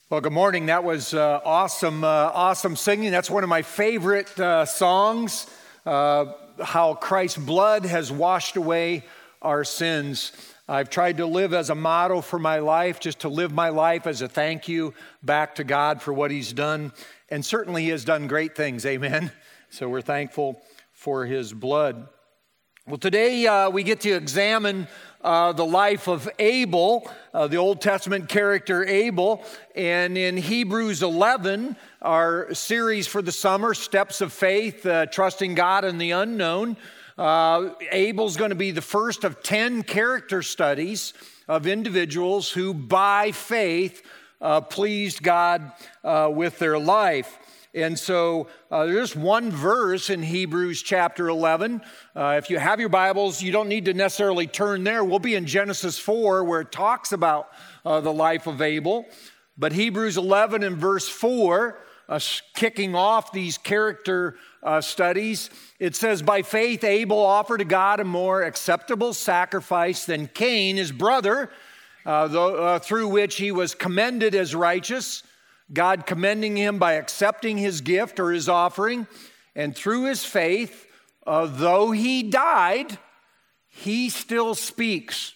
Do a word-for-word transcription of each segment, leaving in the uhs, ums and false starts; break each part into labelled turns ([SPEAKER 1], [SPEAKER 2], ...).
[SPEAKER 1] Well, good morning. That was uh, awesome, uh, awesome singing. That's one of my favorite uh, songs, uh, how Christ's blood has washed away our sins. I've tried to live as a motto for my life, just to live my life as a thank you back to God for what He's done. And certainly He has done great things, amen? So we're thankful for His blood. Well, today uh, we get to examine uh, the life of Abel, uh, the Old Testament character Abel. And in Hebrews eleven, our series for the summer, Steps of Faith, uh, Trusting God in the Unknown, uh, Abel's going to be the first of ten character studies of individuals who, by faith, uh, pleased God uh, with their life. And so uh, there's one verse in Hebrews chapter eleven. Uh, if you have your Bibles, you don't need to necessarily turn there. We'll be in Genesis four, where it talks about uh, the life of Abel. But Hebrews eleven and verse four, uh, kicking off these character uh, studies, it says, "By faith Abel offered to God a more acceptable sacrifice than Cain, his brother, uh, though, uh, through which he was commended as righteous, God commending him by accepting his gift or his offering. And through his faith, uh, though he died, he still speaks."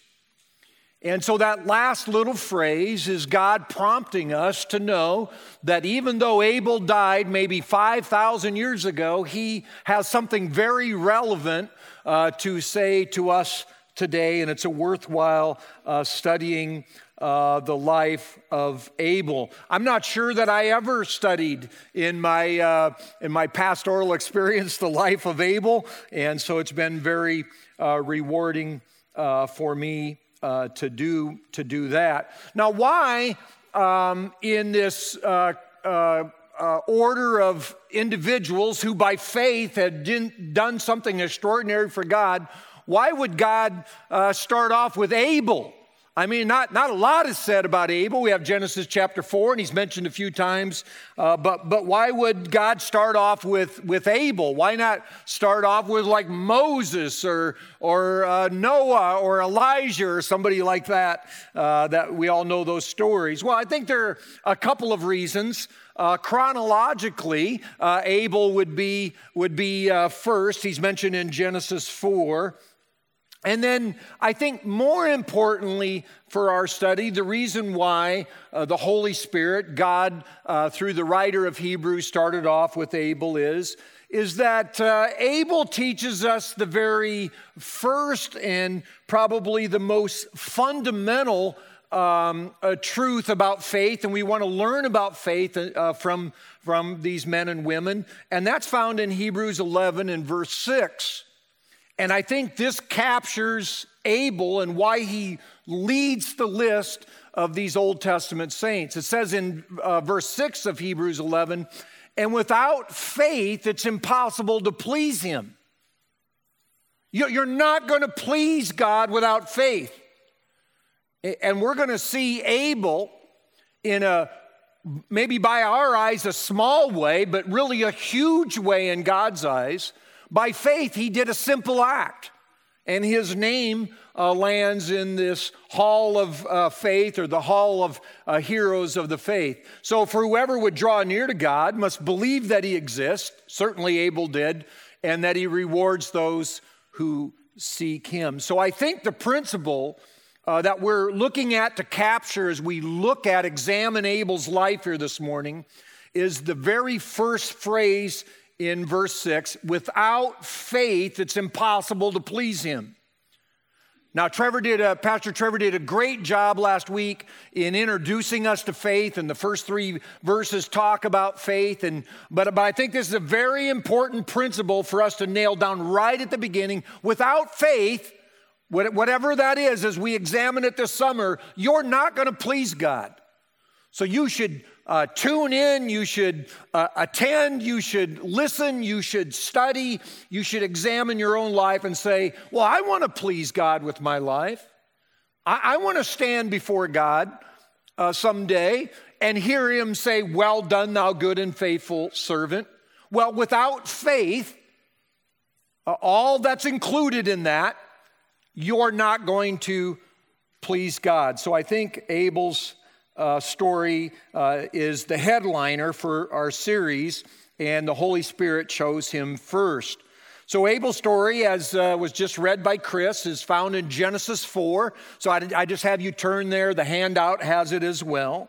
[SPEAKER 1] And so that last little phrase is God prompting us to know that even though Abel died maybe five thousand years ago, he has something very relevant uh, to say to us today, and it's a worthwhile uh, studying Uh, the life of Abel. I'm not sure that I ever studied in my uh, in my pastoral experience the life of Abel, and so it's been very uh, rewarding uh, for me uh, to do to do that. Now, why um, in this uh, uh, uh, order of individuals who by faith had didn't, done something extraordinary for God, why would God uh, start off with Abel? I mean, not, not a lot is said about Abel. We have Genesis chapter four, and he's mentioned a few times. Uh, but but why would God start off with, with Abel? Why not start off with like Moses or or uh, Noah or Elijah or somebody like that? Uh, that we all know those stories. Well, I think there are a couple of reasons. Uh, chronologically, uh, Abel would be would be uh, first. He's mentioned in Genesis four. And then I think more importantly for our study, the reason why uh, the Holy Spirit, God, uh, through the writer of Hebrews, started off with Abel is, is that uh, Abel teaches us the very first and probably the most fundamental um, uh, truth about faith. And we want to learn about faith uh, from, from these men and women. And that's found in Hebrews eleven and verse six. And I think this captures Abel and why he leads the list of these Old Testament saints. It says in uh, verse six of Hebrews eleven, "And without faith, it's impossible to please him." You're not going to please God without faith. And we're going to see Abel in a, maybe by our eyes, a small way, but really a huge way in God's eyes. By faith, he did a simple act, and his name uh, lands in this hall of uh, faith, or the hall of uh, heroes of the faith. So for whoever would draw near to God must believe that he exists, certainly Abel did, and that he rewards those who seek him. So I think the principle uh, that we're looking at to capture as we look at, examine Abel's life here this morning is the very first phrase in verse six, "Without faith, it's impossible to please him." Now, Trevor did a, Pastor Trevor did a great job last week in introducing us to faith, and the first three verses talk about faith. And but, but I think this is a very important principle for us to nail down right at the beginning. Without faith, whatever that is, as we examine it this summer, you're not going to please God. So you should Uh, tune in, you should uh, attend, you should listen, you should study, you should examine your own life and say, well, I want to please God with my life. I, I want to stand before God uh, someday and hear him say, "Well done, thou good and faithful servant." Well, without faith, uh, all that's included in that, you're not going to please God. So I think Abel's uh, story uh, is the headliner for our series, and the Holy Spirit chose him first. So Abel's story, as uh, was just read by Chris, is found in Genesis four. So I, I just have you turn there. The handout has it as well.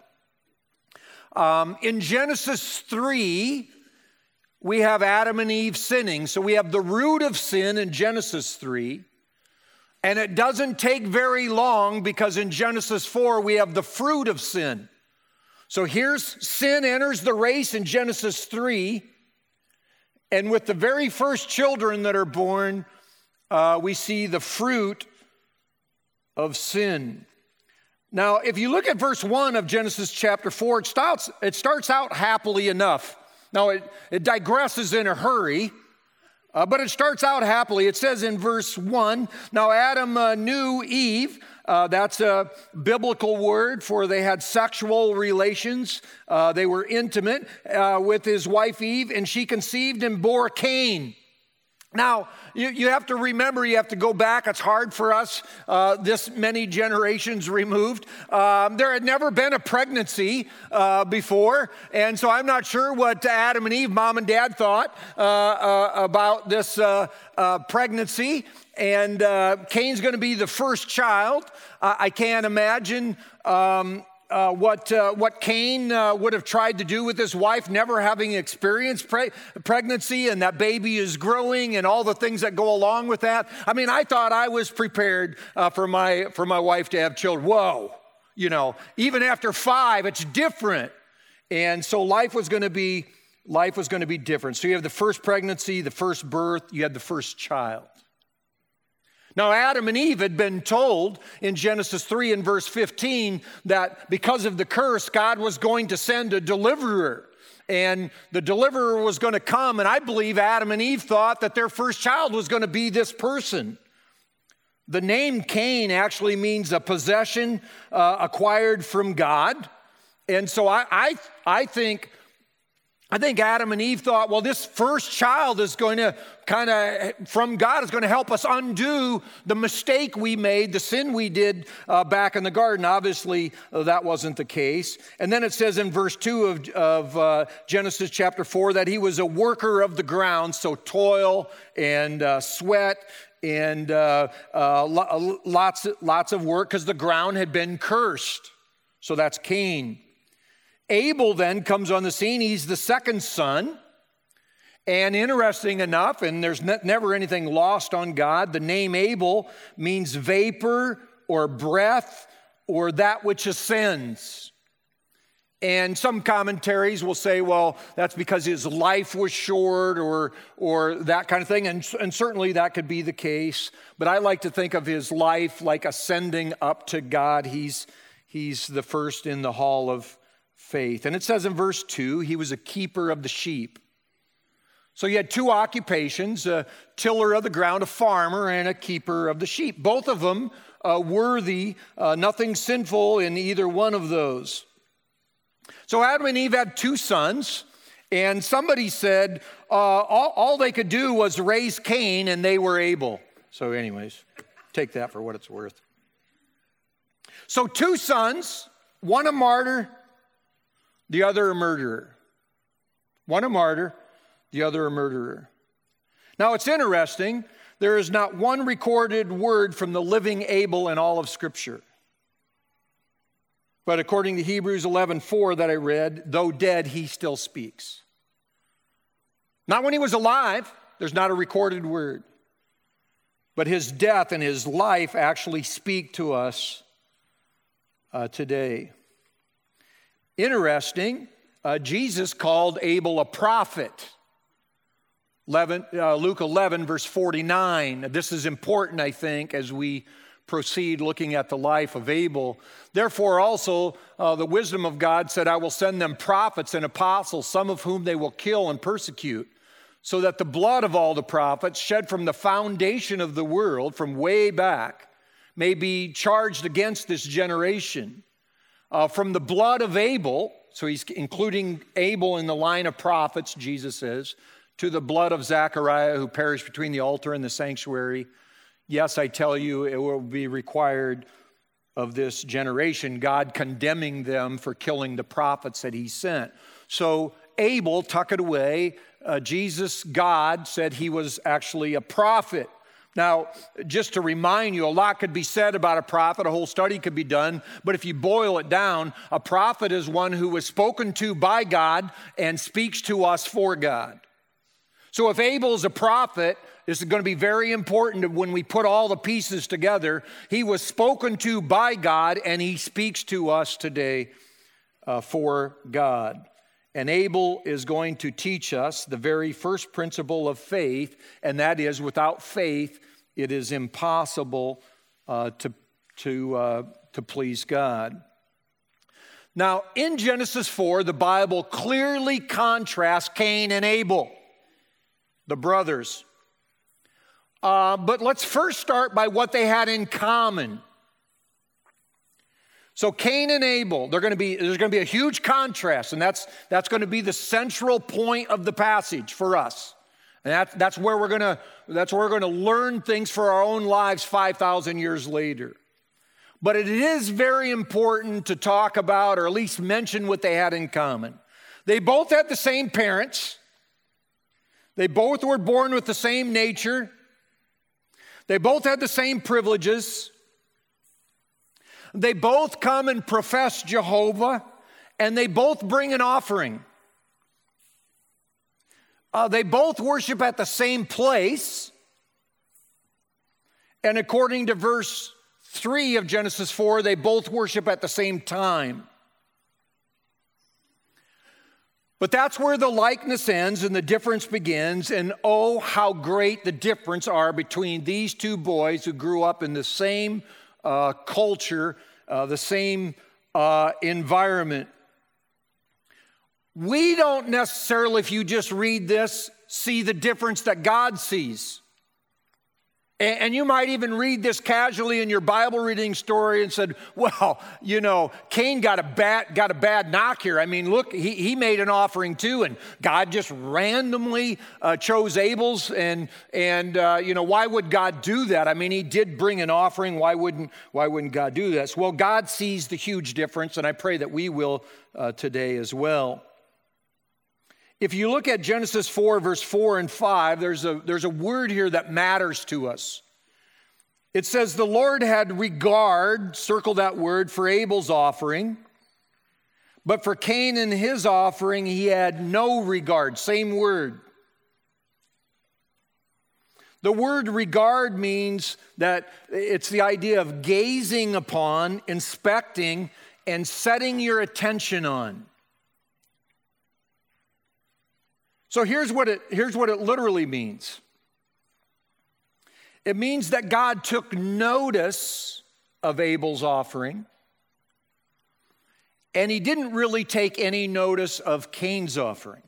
[SPEAKER 1] Um, in Genesis three, we have Adam and Eve sinning. So we have the root of sin in Genesis three. And it doesn't take very long because in Genesis four, we have the fruit of sin. So here's sin enters the race in Genesis three. And with the very first children that are born, uh, we see the fruit of sin. Now, if you look at verse one of Genesis chapter four, it starts, it starts out happily enough. Now, it, it digresses in a hurry, uh, but it starts out happily. It says in verse one, now Adam uh, knew Eve. Uh, that's a biblical word for they had sexual relations. Uh, they were intimate uh, with his wife Eve, and she conceived and bore Cain. Now, you, you have to remember, you have to go back. It's hard for us uh, this many generations removed. Um, there had never been a pregnancy uh, before, and so I'm not sure what Adam and Eve, mom and dad, thought uh, uh, about this uh, uh, pregnancy. And uh, Cain's going to be the first child. Uh, I can't imagine um, uh, what uh, what Cain uh, would have tried to do with his wife, never having experienced pre- pregnancy, and that baby is growing, and all the things that go along with that. I mean, I thought I was prepared uh, for my for my wife to have children. Whoa, you know, even after five, it's different, and so life was going to be life was going to be different. So you have the first pregnancy, the first birth, you have the first child. Now, Adam and Eve had been told in Genesis three and verse fifteen that because of the curse, God was going to send a deliverer. And the deliverer was going to come. And I believe Adam and Eve thought that their first child was going to be this person. The name Cain actually means a possession uh, acquired from God. And so I, I, I think... I think Adam and Eve thought, well, this first child is going to kind of, from God, is going to help us undo the mistake we made, the sin we did uh, back in the garden. Obviously, uh, that wasn't the case. And then it says in verse two of, of uh, Genesis chapter four that he was a worker of the ground, so toil and uh, sweat and uh, uh, lots, lots of work because the ground had been cursed. So that's Cain. Abel then comes on the scene. He's the second son. And interesting enough, and there's ne- never anything lost on God, the name Abel means vapor or breath or that which ascends. And some commentaries will say, well, that's because his life was short or, or that kind of thing. And, and certainly that could be the case. But I like to think of his life like ascending up to God. He's, he's the first in the hall of faith. And it says in verse two, he was a keeper of the sheep. So he had two occupations, a tiller of the ground, a farmer, and a keeper of the sheep. Both of them uh, worthy, uh, nothing sinful in either one of those. So Adam and Eve had two sons, and somebody said uh, all, all they could do was raise Cain, and they were able. So anyways, take that for what it's worth. So two sons, one a martyr, the other a murderer. One a martyr, the other a murderer. Now it's interesting, there is not one recorded word from the living Abel in all of Scripture. But according to Hebrews eleven four that I read, though dead, he still speaks. Not when he was alive, there's not a recorded word. But his death and his life actually speak to us uh, today. Interesting, uh, Jesus called Abel a prophet. eleven, uh, Luke eleven, verse forty-nine. This is important, I think, as we proceed looking at the life of Abel. Therefore also uh, the wisdom of God said, I will send them prophets and apostles, some of whom they will kill and persecute, so that the blood of all the prophets shed from the foundation of the world, from way back, may be charged against this generation. Uh, from the blood of Abel, so he's including Abel in the line of prophets, Jesus says, to the blood of Zechariah who perished between the altar and the sanctuary. Yes, I tell you, it will be required of this generation, God condemning them for killing the prophets that he sent. So Abel, tuck it away. Uh, Jesus, God, said he was actually a prophet. Now, just to remind you, a lot could be said about a prophet. A whole study could be done. But if you boil it down, a prophet is one who was spoken to by God and speaks to us for God. So if Abel is a prophet, this is going to be very important when we put all the pieces together. He was spoken to by God, and he speaks to us today uh, for God. And Abel is going to teach us the very first principle of faith, and that is, without faith, it is impossible uh, to, to, uh, to please God. Now, in Genesis four, the Bible clearly contrasts Cain and Abel, the brothers. Uh, but let's first start by what they had in common. So Cain and Abel, they're going to be, there's going to be a huge contrast, and that's, that's going to be the central point of the passage for us. And that, that's where we're going to, that's where we're going to learn things for our own lives five thousand years later. But it is very important to talk about, or at least mention, what they had in common. They both had the same parents. They both were born with the same nature. They both had the same privileges. They both come and profess Jehovah, and they both bring an offering. Uh, they both worship at the same place. And according to verse three of Genesis four, they both worship at the same time. But that's where the likeness ends and the difference begins. And oh, how great the difference are between these two boys who grew up in the same uh, culture, uh, the same uh, environment. We don't necessarily, if you just read this, see the difference that God sees. And you might even read this casually in your Bible reading story and said, well, you know, Cain got a bad, got a bad knock here. I mean, look, he, he made an offering too, and God just randomly uh, chose Abel's. And, and uh, you know, why would God do that? I mean, he did bring an offering. Why wouldn't, why wouldn't God do this? Well, God sees the huge difference, and I pray that we will uh, today as well. If you look at Genesis four, verse four and five, there's a, there's a word here that matters to us. It says, the Lord had regard, circle that word, for Abel's offering, but for Cain and his offering, he had no regard. Same word. The word regard means that it's the idea of gazing upon, inspecting, and setting your attention on. So here's what it, here's what it literally means. It means that God took notice of Abel's offering, and he didn't really take any notice of Cain's offering.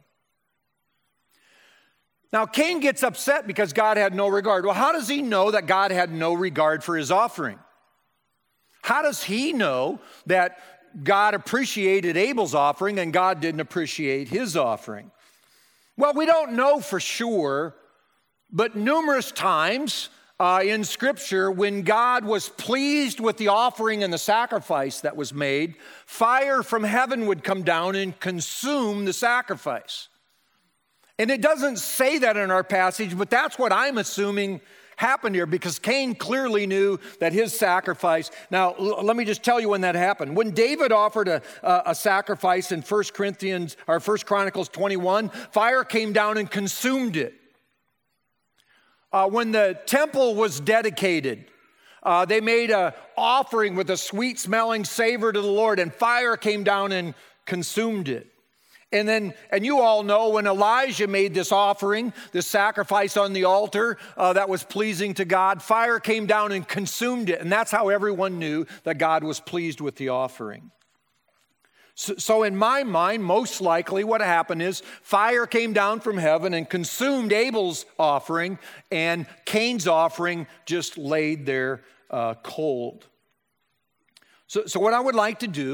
[SPEAKER 1] Now, Cain gets upset because God had no regard. Well, how does he know that God had no regard for his offering? How does he know that God appreciated Abel's offering and God didn't appreciate his offering? Well, we don't know for sure, but numerous times uh, in Scripture, when God was pleased with the offering and the sacrifice that was made, fire from heaven would come down and consume the sacrifice. And it doesn't say that in our passage, but that's what I'm assuming happened here, because Cain clearly knew that his sacrifice. Now, l- let me just tell you when that happened. When David offered a, a, a sacrifice in First Corinthians or First Chronicles twenty-one, fire came down and consumed it. Uh, when the temple was dedicated, uh, they made an offering with a sweet-smelling savor to the Lord, and fire came down and consumed it. And then, and you all know when Elijah made this offering, this sacrifice on the altar uh, that was pleasing to God, fire came down and consumed it. And that's how everyone knew that God was pleased with the offering. So, so in my mind, most likely what happened is fire came down from heaven and consumed Abel's offering, and Cain's offering just laid there uh, cold. So, so what I would like to do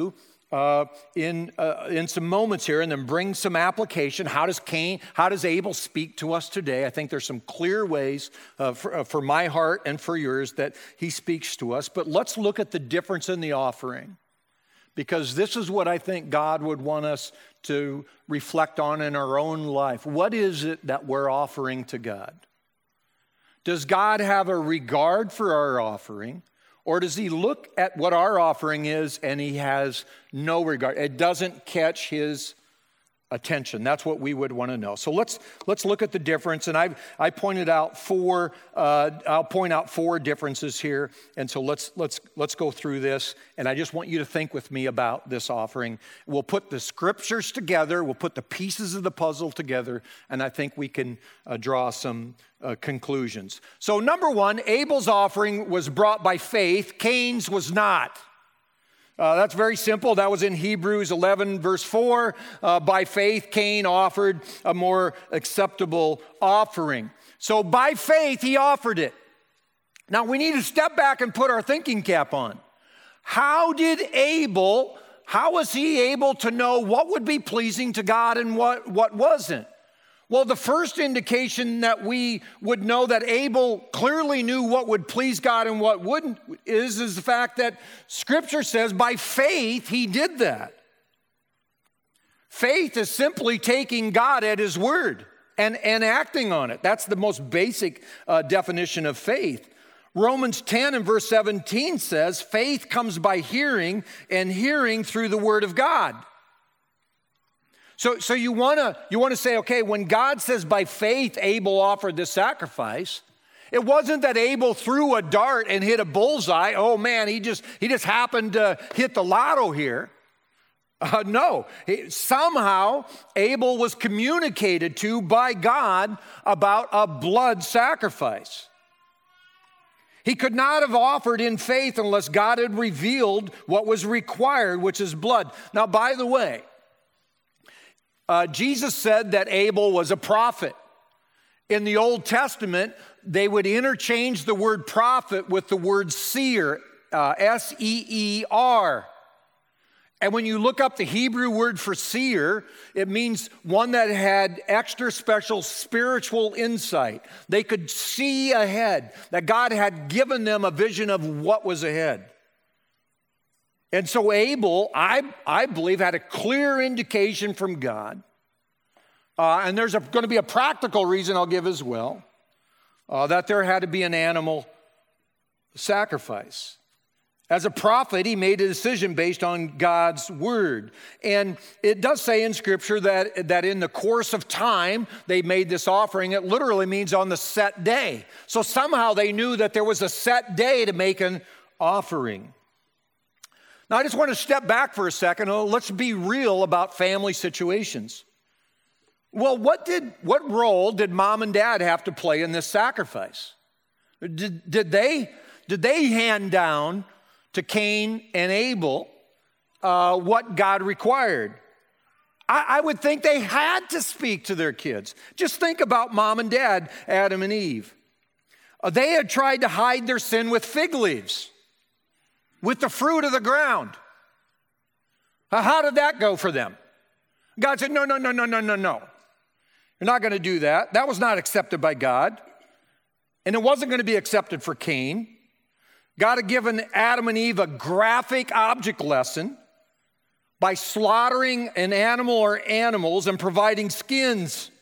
[SPEAKER 1] uh, in uh, in some moments here, and then bring some application. How does Cain, how does Abel speak to us today? I think there's some clear ways uh, for, uh, for my heart and for yours that he speaks to us. But let's look at the difference in the offering, because this is what I think God would want us to reflect on in our own life. What is it that we're offering to God? Does God have a regard for our offering? Or does he look at what our offering is and he has no regard? It doesn't catch his attention. That's what we would want to know. So let's let's look at the difference. And I I pointed out four. Uh, I'll point out four differences here. And so let's let's let's go through this. And I just want you to think with me about this offering. We'll put the scriptures together. We'll put the pieces of the puzzle together, and I think we can uh, draw some uh, conclusions. So number one, Abel's offering was brought by faith. Cain's was not. Uh, that's very simple. That was in Hebrews eleven, verse four. Uh, by faith, Cain offered a more acceptable offering. So by faith, he offered it. Now, we need to step back and put our thinking cap on. How did Abel, how was he able to know what would be pleasing to God and what, what wasn't? Well, the first indication that we would know that Abel clearly knew what would please God and what wouldn't is, is the fact that Scripture says by faith he did that. Faith is simply taking God at his word and, and acting on it. That's the most basic uh, definition of faith. Romans ten and verse seventeen says, faith comes by hearing, and hearing through the word of God. So, so you want to you want to say, okay, when God says by faith Abel offered this sacrifice, it wasn't that Abel threw a dart and hit a bullseye. Oh man, he just he just happened to hit the lotto here. Uh, no, it, somehow Abel was communicated to by God about a blood sacrifice. He could not have offered in faith unless God had revealed what was required, which is blood. Now, by the way, Uh, Jesus said that Abel was a prophet. In the Old Testament, they would interchange the word prophet with the word seer, uh, S E E R. And when you look up the Hebrew word for seer, it means one that had extra special spiritual insight. They could see ahead, that God had given them a vision of what was ahead. And so Abel, I, I believe, had a clear indication from God. Uh, and there's going to be a practical reason I'll give as well, uh, that there had to be an animal sacrifice. As a prophet, he made a decision based on God's word. And it does say in Scripture that, that in the course of time, they made this offering. It literally means on the set day. So somehow they knew that there was a set day to make an offering. Now, I just want to step back for a second. Let's be real about family situations. Well, what did what role did mom and dad have to play in this sacrifice? Did, did they did they hand down to Cain and Abel uh, what God required? I, I would think they had to speak to their kids. Just think about mom and dad, Adam and Eve. Uh, they had tried to hide their sin with fig leaves, with the fruit of the ground. How did that go for them? God said, no, no, no, no, no, no, no. You're not going to do that. That was not accepted by God. And it wasn't going to be accepted for Cain. God had given Adam and Eve a graphic object lesson by slaughtering an animal or animals and providing skins.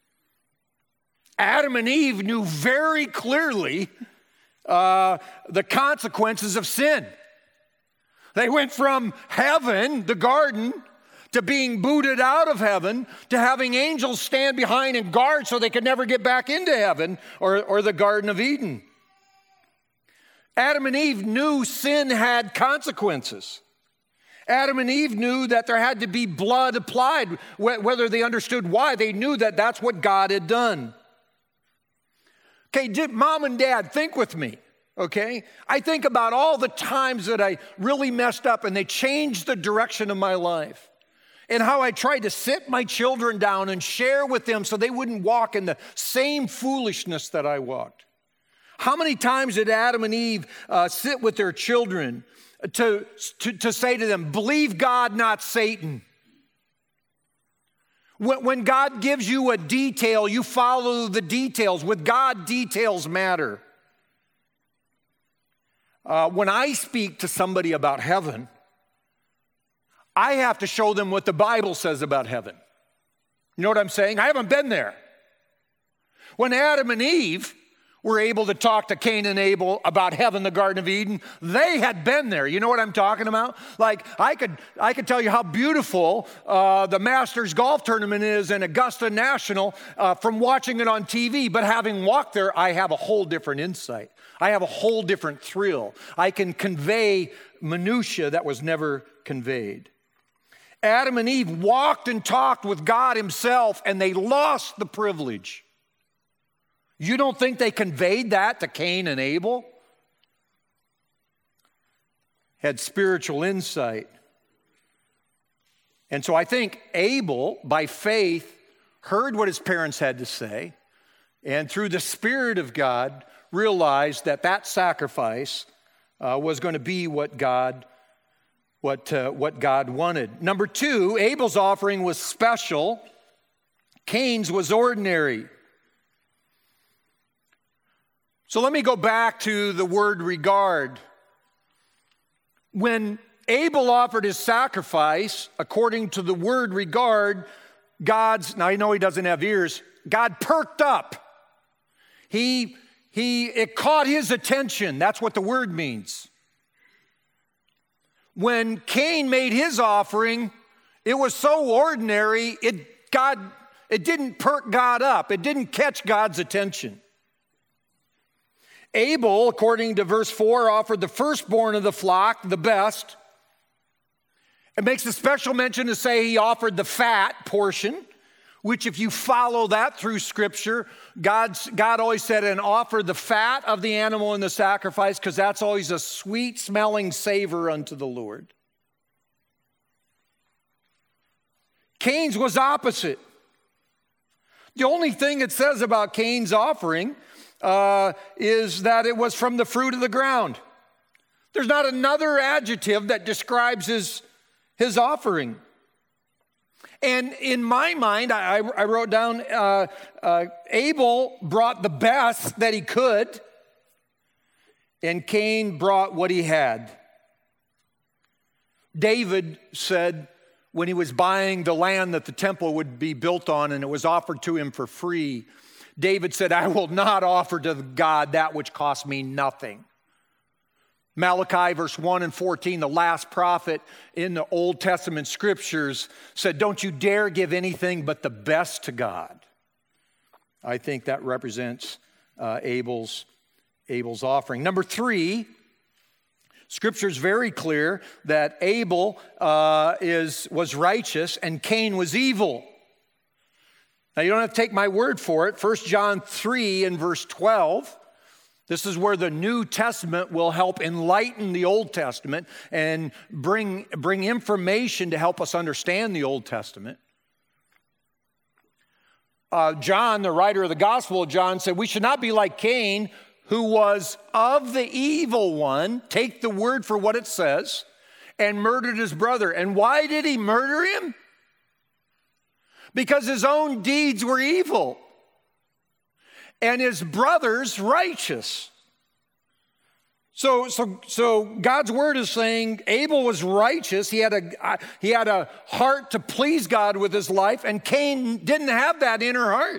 [SPEAKER 1] Adam and Eve knew very clearly uh, the consequences of sin. They went from heaven, the garden, to being booted out of heaven, to having angels stand behind and guard so they could never get back into heaven or, or the Garden of Eden. Adam and Eve knew sin had consequences. Adam and Eve knew that there had to be blood applied, whether they understood why. They knew that that's what God had done. Okay, did mom and dad, think with me. Okay? I think about all the times that I really messed up and they changed the direction of my life. And how I tried to sit my children down and share with them so they wouldn't walk in the same foolishness that I walked. How many times did Adam and Eve uh, sit with their children to, to, to say to them, believe God, not Satan. When, when God gives you a detail, you follow the details. With God, details matter. Uh, when I speak to somebody about heaven, I have to show them what the Bible says about heaven. You know what I'm saying? I haven't been there. When Adam and Eve were able to talk to Cain and Abel about heaven, the Garden of Eden, they had been there. You know what I'm talking about? Like, I could I could tell you how beautiful uh, the Masters golf tournament is in Augusta National uh, from watching it on T V, but having walked there, I have a whole different insight. I have a whole different thrill. I can convey minutia that was never conveyed. Adam and Eve walked and talked with God himself, and they lost the privilege. You don't think they conveyed that to Cain and Abel? Had spiritual insight. And so I think Abel, by faith, heard what his parents had to say, and through the Spirit of God, realized that that sacrifice uh, was going to be what God, what, uh, what God wanted. Number two, Abel's offering was special. Cain's was ordinary. So let me go back to the word regard. When Abel offered his sacrifice, according to the word regard, God's, now I know he doesn't have ears, God perked up. He, he, it caught his attention. That's what the word means. When Cain made his offering, it was so ordinary, it, God, it didn't perk God up. It didn't catch God's attention. Abel, according to verse four, offered the firstborn of the flock, the best. It makes a special mention to say he offered the fat portion, which if you follow that through Scripture, God's, God always said, and offer the fat of the animal in the sacrifice, because that's always a sweet-smelling savor unto the Lord. Cain's was opposite. The only thing it says about Cain's offering Uh, is that it was from the fruit of the ground. There's not another adjective that describes his, his offering. And in my mind, I, I wrote down, uh, uh, Abel brought the best that he could, and Cain brought what he had. David said when he was buying the land that the temple would be built on and it was offered to him for free, David said, I will not offer to God that which costs me nothing. Malachi verse one and fourteen, the last prophet in the Old Testament scriptures, said, don't you dare give anything but the best to God. I think that represents uh, Abel's, Abel's offering. Number three, Scripture's very clear that Abel uh, is, was righteous and Cain was evil. Now, you don't have to take my word for it. First John three and verse twelve, this is where the New Testament will help enlighten the Old Testament and bring, bring information to help us understand the Old Testament. Uh, John, the writer of the Gospel of John, said, we should not be like Cain, who was of the evil one, take the word for what it says, and murdered his brother. And why did he murder him? Because his own deeds were evil and his brother's righteous. So, so, so God's word is saying Abel was righteous. He had a, he had a heart to please God with his life, and Cain didn't have that inner heart.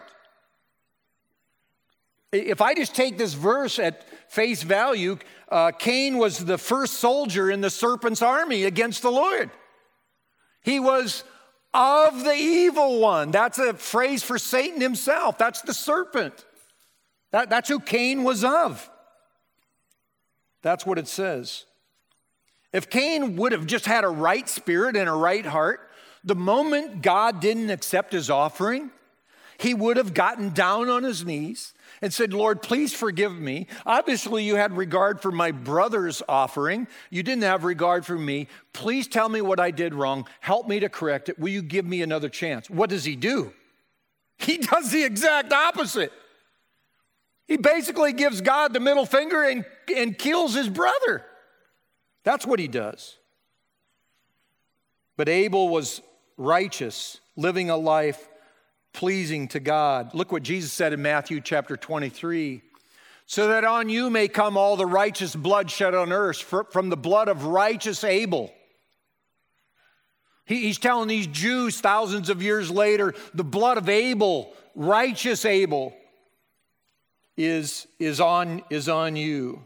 [SPEAKER 1] If I just take this verse at face value, uh, Cain was the first soldier in the serpent's army against the Lord. He was of the evil one. That's a phrase for Satan himself. That's the serpent. That, that's who Cain was of. That's what it says. If Cain would have just had a right spirit and a right heart, the moment God didn't accept his offering, he would have gotten down on his knees and said, Lord, please forgive me. Obviously, you had regard for my brother's offering. You didn't have regard for me. Please tell me what I did wrong. Help me to correct it. Will you give me another chance? What does he do? He does the exact opposite. He basically gives God the middle finger and, and kills his brother. That's what he does. But Abel was righteous, living a life pleasing to God. Look what Jesus said in Matthew chapter twenty-three. So that on you may come all the righteous blood shed on earth from the blood of righteous Abel. He, he's telling these Jews thousands of years later, the blood of Abel, righteous Abel, is, is, on, is on you.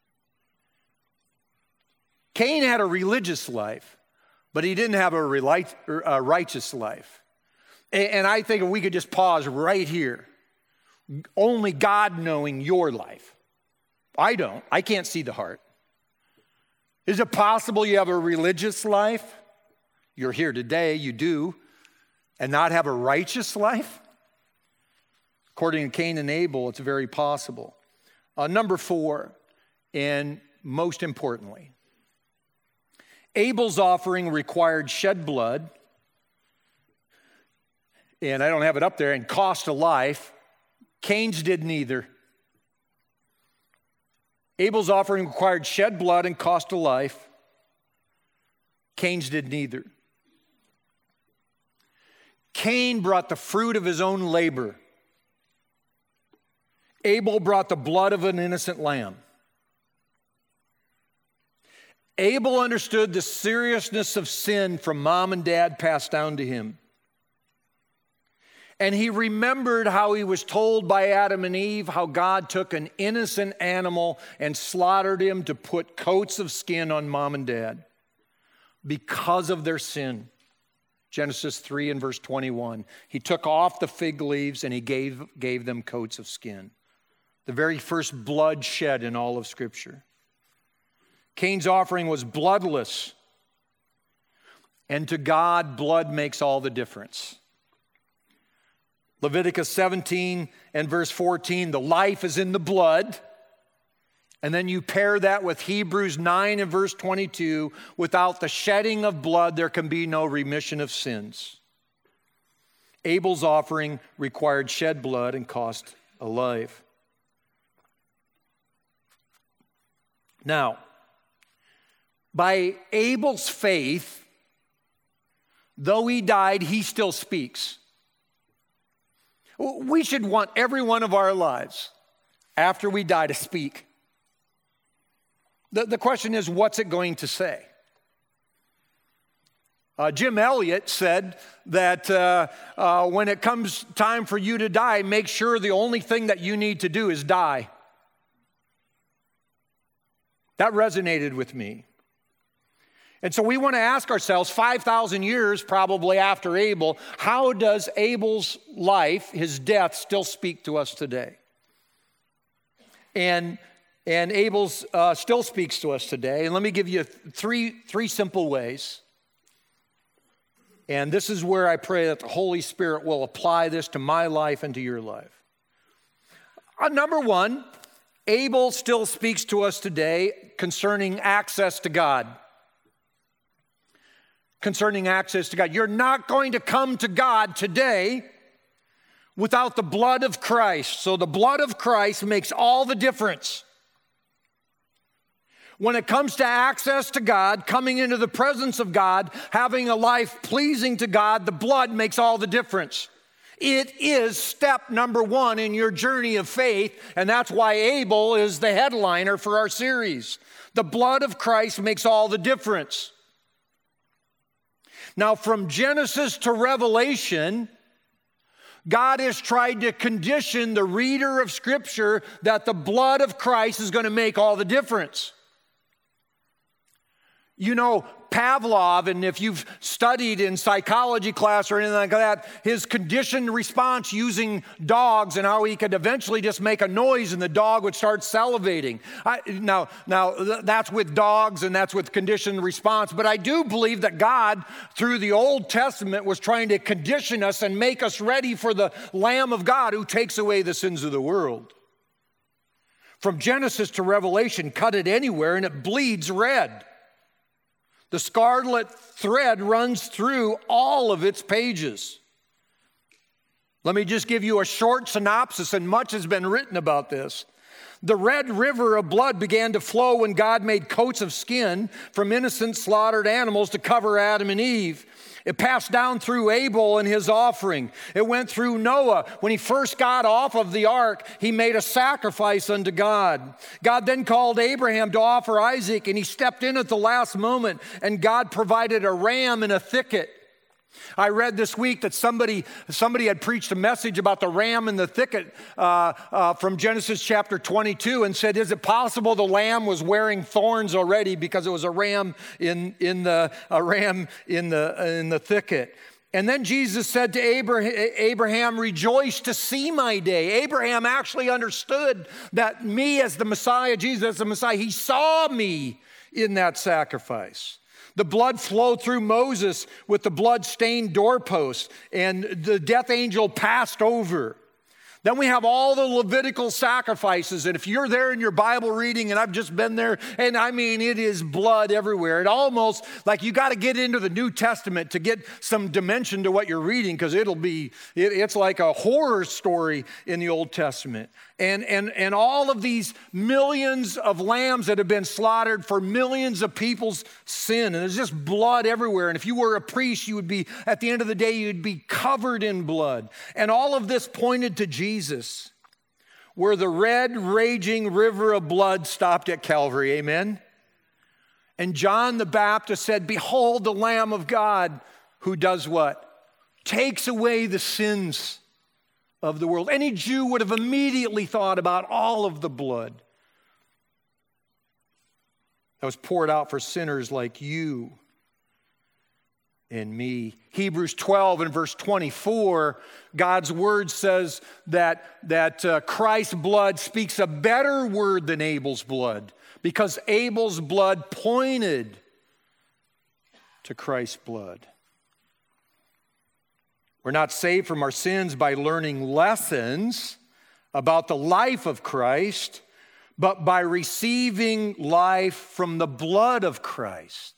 [SPEAKER 1] Cain had a religious life, but he didn't have a, relight, a righteous life. And, and I think if we could just pause right here. Only God knowing your life. I don't. I can't see the heart. Is it possible you have a religious life? You're here today, you do, and not have a righteous life? According to Cain and Abel, it's very possible. Uh, number four, and most importantly, Abel's offering required shed blood, and I don't have it up there, and cost a life. Cain's did neither. Abel's offering required shed blood and cost a life. Cain's did neither. Cain brought the fruit of his own labor. Abel brought the blood of an innocent lamb. Abel understood the seriousness of sin from mom and dad passed down to him. And he remembered how he was told by Adam and Eve how God took an innocent animal and slaughtered him to put coats of skin on mom and dad because of their sin. Genesis three and verse twenty-one. He took off the fig leaves and he gave, gave them coats of skin. The very first blood shed in all of Scripture. Cain's offering was bloodless. And to God, blood makes all the difference. Leviticus seventeen and verse fourteen, the life is in the blood. And then you pair that with Hebrews nine and verse twenty-two, without the shedding of blood, there can be no remission of sins. Abel's offering required shed blood and cost a life. Now, by Abel's faith, though he died, he still speaks. We should want every one of our lives, after we die, to speak. The, the question is, what's it going to say? Uh, Jim Elliot said that uh, uh, when it comes time for you to die, make sure the only thing that you need to do is die. That resonated with me. And so we want to ask ourselves, five thousand years probably after Abel, how does Abel's life, his death, still speak to us today? And, and Abel's uh, still speaks to us today. And let me give you three, three simple ways. And this is where I pray that the Holy Spirit will apply this to my life and to your life. Uh, number one, Abel still speaks to us today concerning access to God. Concerning access to God. You're not going to come to God today without the blood of Christ. So the blood of Christ makes all the difference. When it comes to access to God, coming into the presence of God, having a life pleasing to God, the blood makes all the difference. It is step number one in your journey of faith, and that's why Abel is the headliner for our series. The blood of Christ makes all the difference. Now, from Genesis to Revelation, God has tried to condition the reader of Scripture that the blood of Christ is going to make all the difference. You know, Pavlov, and if you've studied in psychology class or anything like that, his conditioned response using dogs and how he could eventually just make a noise and the dog would start salivating. I, now, now, that's with dogs and that's with conditioned response, but I do believe that God, through the Old Testament, was trying to condition us and make us ready for the Lamb of God who takes away the sins of the world. From Genesis to Revelation, cut it anywhere and it bleeds red. The scarlet thread runs through all of its pages. Let me just give you a short synopsis, and much has been written about this. The red river of blood began to flow when God made coats of skin from innocent slaughtered animals to cover Adam and Eve. It passed down through Abel and his offering. It went through Noah. When he first got off of the ark, he made a sacrifice unto God. God then called Abraham to offer Isaac, and he stepped in at the last moment, and God provided a ram in a thicket. I read this week that somebody, somebody had preached a message about the ram in the thicket uh, uh, from Genesis chapter twenty-two and said, is it possible the lamb was wearing thorns already because it was a ram in, in, the, a ram in, the, in the thicket? And then Jesus said to Abraham, rejoice to see my day. Abraham actually understood that me as the Messiah, Jesus as the Messiah, he saw me in that sacrifice. The blood flowed through Moses with the blood-stained doorpost, and the death angel passed over. Then we have all the Levitical sacrifices, and if you're there in your Bible reading, and I've just been there, and I mean, it is blood everywhere. It almost, like you got to get into the New Testament to get some dimension to what you're reading, because it'll be, it, it's like a horror story in the Old Testament. And, and, and all of these millions of lambs that have been slaughtered for millions of people's sin, and there's just blood everywhere. And if you were a priest, you would be, at the end of the day, you'd be covered in blood. And all of this pointed to Jesus. Jesus, where the red raging river of blood stopped at Calvary, amen? And John the Baptist said, behold the Lamb of God who does what? Takes away the sins of the world. Any Jew would have immediately thought about all of the blood that was poured out for sinners like you and me. Hebrews twelve and verse twenty-four, God's word says that, that uh, Christ's blood speaks a better word than Abel's blood, because Abel's blood pointed to Christ's blood. We're not saved from our sins by learning lessons about the life of Christ, but by receiving life from the blood of Christ.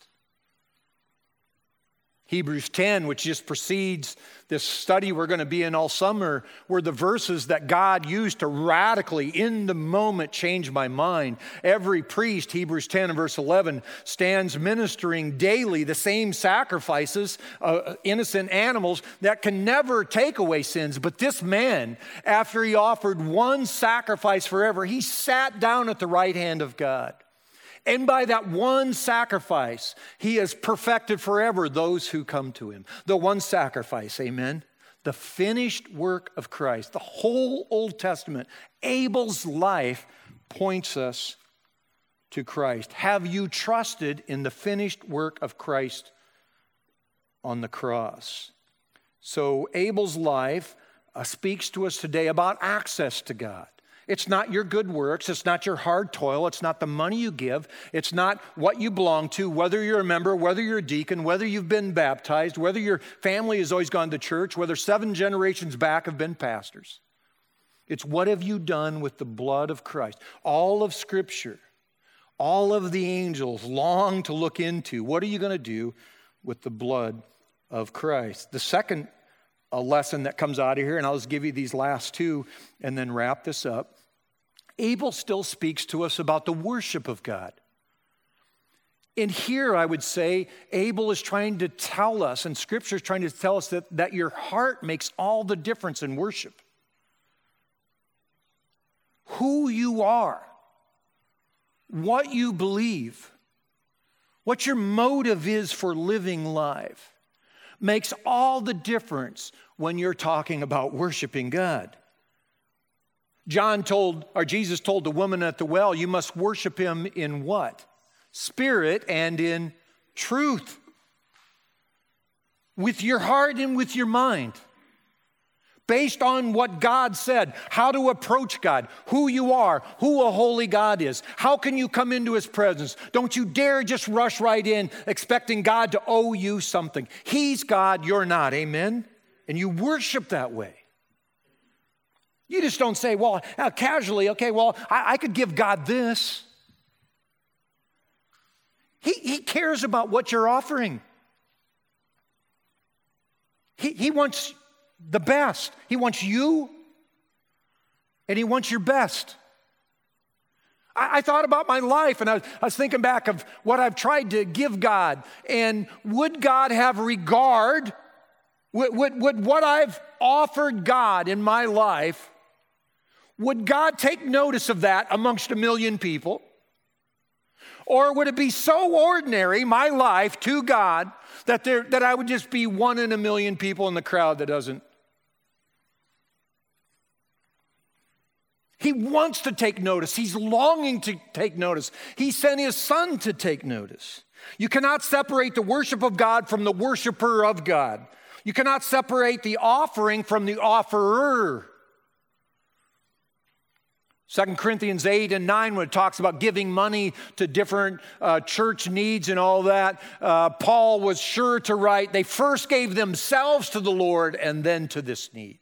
[SPEAKER 1] Hebrews ten, which just precedes this study we're going to be in all summer, were the verses that God used to radically, in the moment, change my mind. Every priest, Hebrews ten and verse eleven, stands ministering daily the same sacrifices, uh, innocent animals that can never take away sins. But this man, after he offered one sacrifice forever, he sat down at the right hand of God. And by that one sacrifice, he has perfected forever those who come to him. The one sacrifice, amen? The finished work of Christ. The whole Old Testament, Abel's life points us to Christ. Have you trusted in the finished work of Christ on the cross? So Abel's life uh, speaks to us today about access to God. It's not your good works. It's not your hard toil. It's not the money you give. It's not what you belong to, whether you're a member, whether you're a deacon, whether you've been baptized, whether your family has always gone to church, whether seven generations back have been pastors. It's what have you done with the blood of Christ? All of Scripture, all of the angels long to look into. What are you going to do with the blood of Christ? The second a lesson that comes out of here, and I'll just give you these last two and then wrap this up. Abel still speaks to us about the worship of God. In here, I would say, Abel is trying to tell us, and Scripture is trying to tell us that, that your heart makes all the difference in worship. Who you are, what you believe, what your motive is for living life makes all the difference when you're talking about worshiping God. John told, or Jesus told the woman at the well, you must worship him in what? Spirit and in truth. With your heart and with your mind. Based on what God said, how to approach God, who you are, who a holy God is. How can you come into his presence? Don't you dare just rush right in expecting God to owe you something. He's God, you're not, amen? And you worship that way. You just don't say, well, uh, casually, okay, well, I, I could give God this. He, he cares about what you're offering. He, he wants the best. He wants you, and he wants your best. I, I thought about my life, and I was, I was thinking back of what I've tried to give God. And would God have regard? Would, would, would what I've offered God in my life, would God take notice of that amongst a million people? Or would it be so ordinary, my life, to God, that, there, that I would just be one in a million people in the crowd that doesn't? He wants to take notice. He's longing to take notice. He sent his son to take notice. You cannot separate the worship of God from the worshiper of God. You cannot separate the offering from the offerer. Second Corinthians eight and nine, when it talks about giving money to different uh, church needs and all that, uh, Paul was sure to write, they first gave themselves to the Lord and then to this need.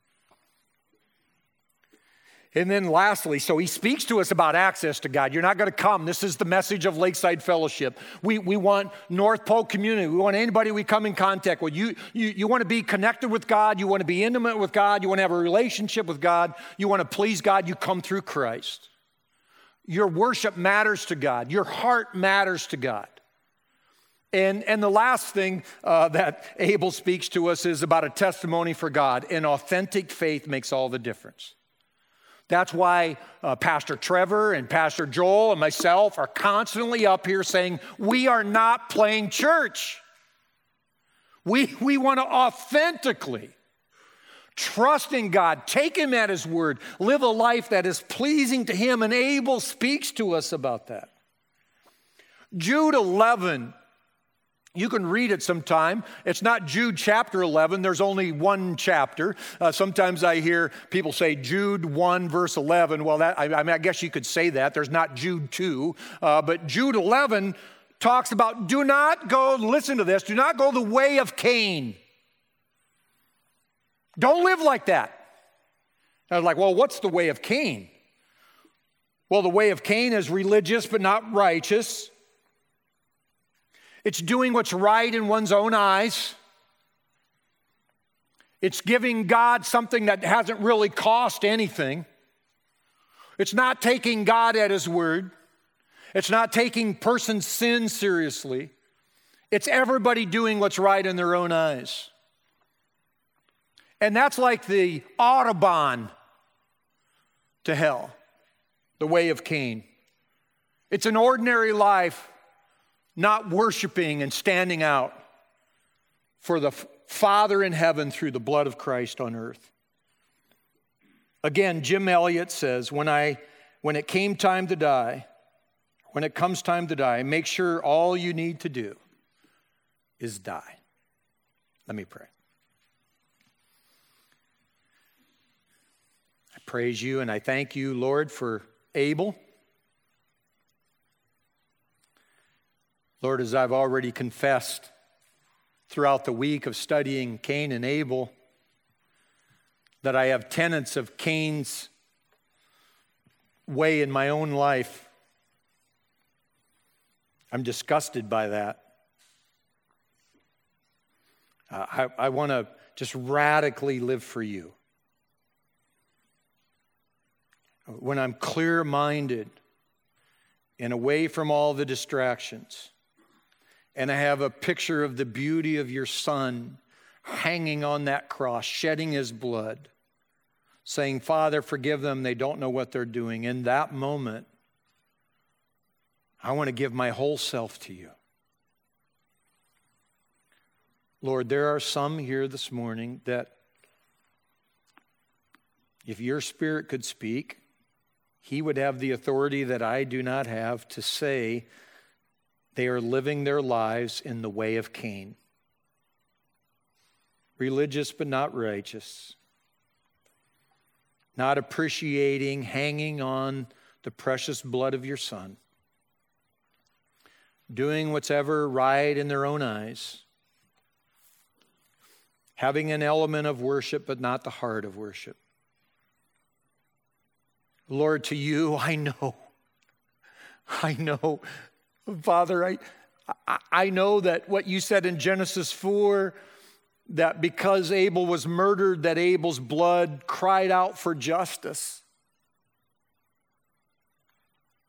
[SPEAKER 1] And then lastly, so he speaks to us about access to God. You're not going to come. This is the message of Lakeside Fellowship. We, we want North Polk community. We want anybody we come in contact with. You, you, you want to be connected with God. You want to be intimate with God. You want to have a relationship with God. You want to please God. You come through Christ. Your worship matters to God. Your heart matters to God. And, and the last thing uh, that Abel speaks to us is about a testimony for God. An authentic faith makes all the difference. That's why uh, Pastor Trevor and Pastor Joel and myself are constantly up here saying, we are not playing church. We, we want to authentically trust in God, take him at his word, live a life that is pleasing to him, and Abel speaks to us about that. Jude eleven, you can read it sometime. It's not Jude chapter eleven. There's only one chapter. Uh, sometimes I hear people say Jude one verse eleven. Well, that, I, I, mean, I guess you could say that. There's not Jude two. Uh, but Jude eleven talks about do not go, listen to this, do not go the way of Cain. Don't live like that. I was like, well, what's the way of Cain? Well, the way of Cain is religious but not righteous. It's doing what's right in one's own eyes. It's giving God something that hasn't really cost anything. It's not taking God at his word. It's not taking person's sin seriously. It's everybody doing what's right in their own eyes. And that's like the Autobahn to hell, the way of Cain. It's an ordinary life, not worshiping and standing out for the Father in heaven through the blood of Christ on earth. Again, Jim Elliot says, when I, when it came time to die, when it comes time to die, make sure all you need to do is die. Let me pray. I praise you and I thank you, Lord, for Abel. Lord, as I've already confessed throughout the week of studying Cain and Abel, that I have tenets of Cain's way in my own life. I'm disgusted by that. Uh, I, I want to just radically live for you. When I'm clear-minded and away from all the distractions, and I have a picture of the beauty of your Son hanging on that cross, shedding his blood, saying, Father, forgive them, they don't know what they're doing. In that moment, I want to give my whole self to you. Lord, there are some here this morning that if your Spirit could speak, he would have the authority that I do not have to say they are living their lives in the way of Cain. Religious but not righteous. Not appreciating, hanging on the precious blood of your Son. Doing what's ever right in their own eyes. Having an element of worship but not the heart of worship. Lord, to you, I know, I know, Father, I, I know that what you said in Genesis four, that because Abel was murdered, that Abel's blood cried out for justice.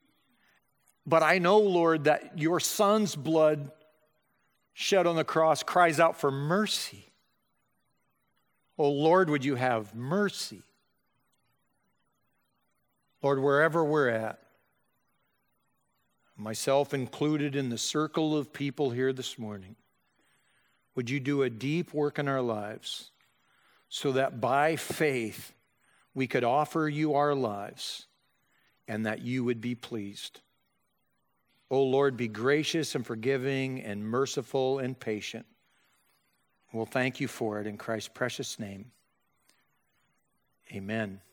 [SPEAKER 1] But I know, Lord, that your Son's blood shed on the cross cries out for mercy. Oh, Lord, would you have mercy? Lord, wherever we're at, myself included in the circle of people here this morning, would you do a deep work in our lives so that by faith we could offer you our lives and that you would be pleased. Oh Lord, be gracious and forgiving and merciful and patient. We'll thank you for it in Christ's precious name. Amen.